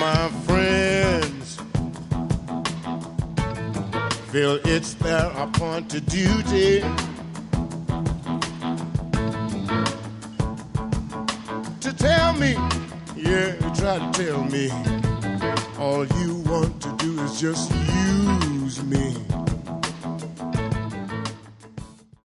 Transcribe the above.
my friends feel it's their appointed duty to tell me, yeah, try to tell me all you want to do is just use me.